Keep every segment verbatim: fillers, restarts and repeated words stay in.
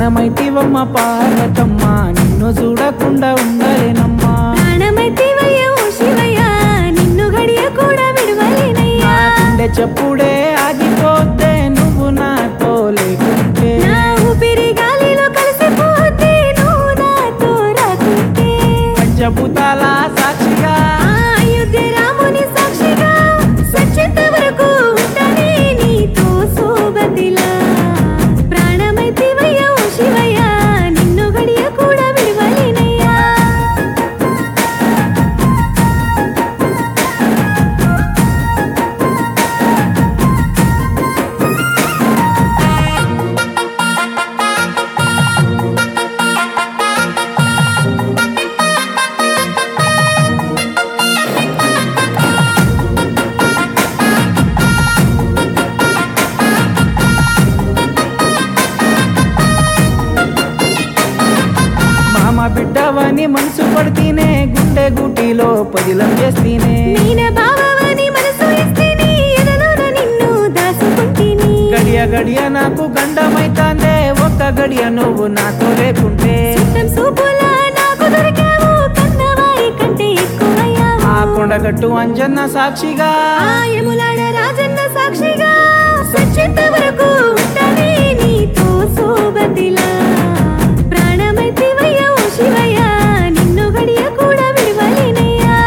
ప్రాణమైతివమ్మ పార్వతమ్మ నిన్ను చూడకుండా ఉండలేనమ్మా ప్రాణమైతివయ్య ఓ శివయ్య నిన్ను గడియ కూడా విడువలేనయ్యా గుండె చప్పుడే ఆగిపోతే నువ్వు నాతో లేకుంటే నా ఊపిరి గాలిలో కలిసిపోతే నువ్వు నాతో రాకుంటే పంచభూతాల సాక్షిగా అయోధ్య రాముని సాక్షిగా సచ్చేంత వరకు ఉంటానే నీతో సోబతిలా ప్రాణమైతివయ్య ఓ శివయ్య నిన్ను గడియ కూడా విడువలేనయ్యా మామ బిడ్డవని మనసు పడితేనే గుండె గుటిలో పదిలం చేస్తేనే మీన బావని మనసు ఇస్తేనే ఎదలోన నిన్ను దాసుకుంటేనే గడియ గడియ నాకు గండమైతాందే ఒక్క గడియ నువ్వు నాతో లేకుంటే చిత్తం సూపులా నాకు దొరికావు కన్నవాయి కంటే ఎక్కువయ్యావు ఆ కొండగట్టు అంజన్న సాక్షిగా ఆ యములాడ రాజన్న సాక్షిగా సచ్చేంత వరకు ఉంటానే నీతో సోబతిలా ప్రాణమైతివయ్య ఓ శివయ్య నిన్ను గడియ కూడా విడువలేనయ్యా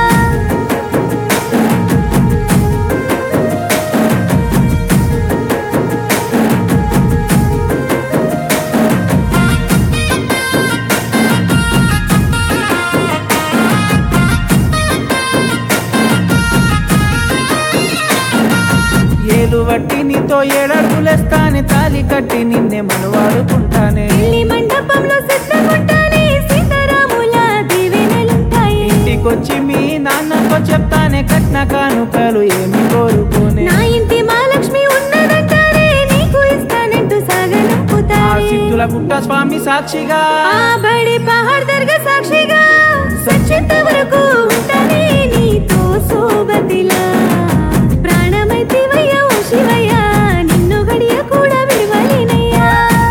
ఏలు వట్టి నీతో ఏడడుగులేస్తానే తాలి కట్టి నిన్నే మనవాడుకుంటానే పెళ్లి మండపంలో సిద్ధముంటానే సీతారాముల దీవెనలుంటాయి ఇంటికొచ్చి మీ నాన్నతో చెప్తానే కట్న కానుకలు ఏమి కోరుకోనే నా ఇంటి మహాలక్ష్మి ఉన్నదంటారే నీకు ఇస్తానంటూ ఆ సాగనంపుతారే సిద్ధుల గుట్ట స్వామి సాక్షిగా ఆ బడి పహాడ్ దర్గా సాక్షిగా సచ్చేంత వరకు ఉంటానే నీతో సోబతిలా ప్రాణమైతివయ్య ఓ శివయ్య నిన్ను గడియ కూడా విడువలేనయ్యా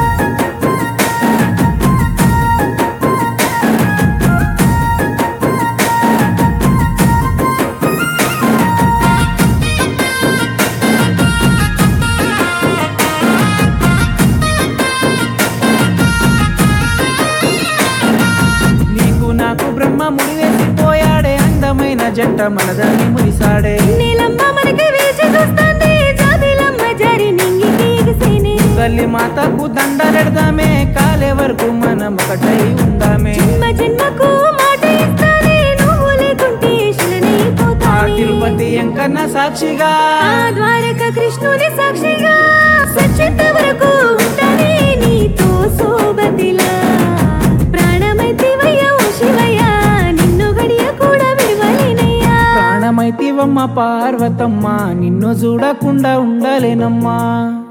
నీకు నాకు బ్రహ్మ ముడివేసిపోయాడే అందమైన జంట మనదాన్ని మురిసాడే నీలమ్మ మనకి వేచి చూస్తాంది జాబిలమ్మ జారి నింగికి ఎగిసేనే తల్లి మాతకు దండలెడదామే కాలే వరకు మనం ఒకటై ఉందామే జన్మ జన్మకు మాట ఇస్తానే నువ్వు లేకుంటే ఆ శిలనైపోతానే తిరుపతి ఎంకన్న సాక్షిగా ఆ ద్వారక కృష్ణుని సాక్షిగా సచ్చేంత వరకు ఉంటానే నీతో సోబతిలా ప్రాణమైతివయ్య ఓ శివయ్య నిన్ను గడియ కూడా విడువలేనయ్యా ప్రాణమైతివమ్మ పార్వతమ్మ నిన్ను చూడకుండా ఉండలేనమ్మా